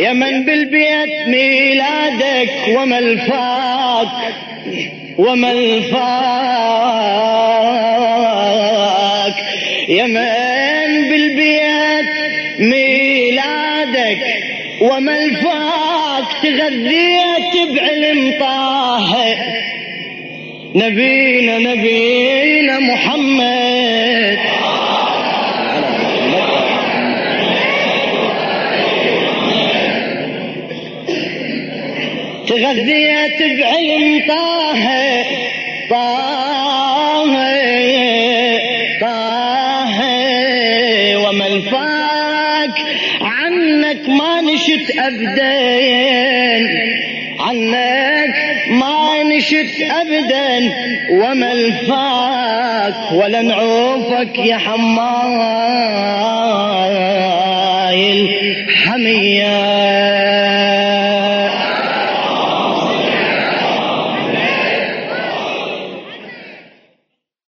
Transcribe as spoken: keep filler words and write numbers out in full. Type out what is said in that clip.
يا من بالبيت ميلادك وما الفاك وما الفاك، يا من بالبيت ميلادك وما الفاك، تغذيت بعلم طه نبينا نبينا محمد. تغذيت بعلم طه طه طه وما الفاك، عنك ما نشت أبدا، عنك ما نشت أبدا وما الفاك، ولا نعوفك يا حماي الحمية.